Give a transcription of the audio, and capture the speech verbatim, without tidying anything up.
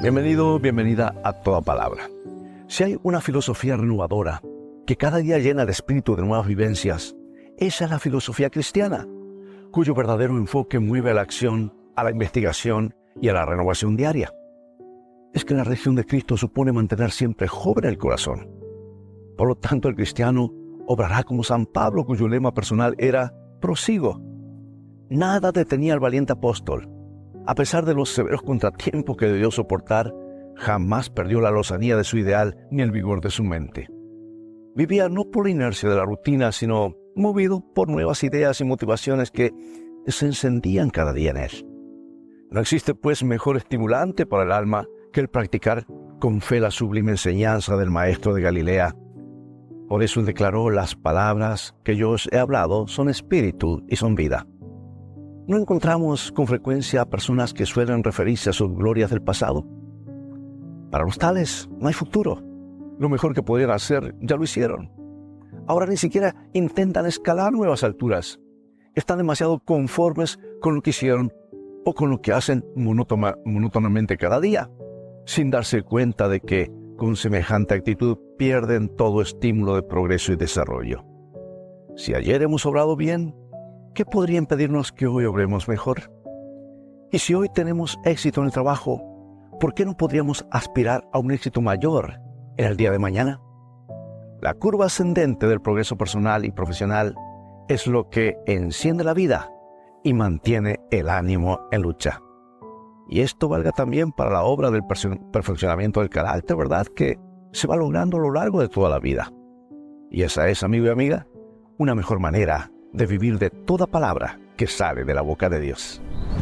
Bienvenido, bienvenida a Toda Palabra. Si hay una filosofía renovadora que cada día llena el espíritu de nuevas vivencias, esa es la filosofía cristiana, cuyo verdadero enfoque mueve a la acción, a la investigación y a la renovación diaria. Es que la religión de Cristo supone mantener siempre joven el corazón. Por lo tanto, el cristiano obrará como San Pablo, cuyo lema personal era «prosigo». Nada detenía al valiente apóstol. A pesar de los severos contratiempos que debió soportar, jamás perdió la lozanía de su ideal ni el vigor de su mente. Vivía no por la inercia de la rutina, sino movido por nuevas ideas y motivaciones que se encendían cada día en él. No existe, pues, mejor estimulante para el alma que el practicar con fe la sublime enseñanza del Maestro de Galilea. Por eso declaró: las palabras que yo os he hablado son espíritu y son vida. ¿No encontramos con frecuencia personas que suelen referirse a sus glorias del pasado? Para los tales no hay futuro. Lo mejor que podían hacer ya lo hicieron. Ahora ni siquiera intentan escalar nuevas alturas. Están demasiado conformes con lo que hicieron o con lo que hacen monótona, monótonamente cada día, sin darse cuenta de que con semejante actitud pierden todo estímulo de progreso y desarrollo. Si ayer hemos obrado bien, ¿qué podría impedirnos que hoy obremos mejor? Y si hoy tenemos éxito en el trabajo, ¿por qué no podríamos aspirar a un éxito mayor en el día de mañana? La curva ascendente del progreso personal y profesional es lo que enciende la vida y mantiene el ánimo en lucha. Y esto valga también para la obra del perfeccionamiento del carácter, ¿verdad?, que se va logrando a lo largo de toda la vida. Y esa es, amigo y amiga, una mejor manera de vivir de toda palabra que sale de la boca de Dios.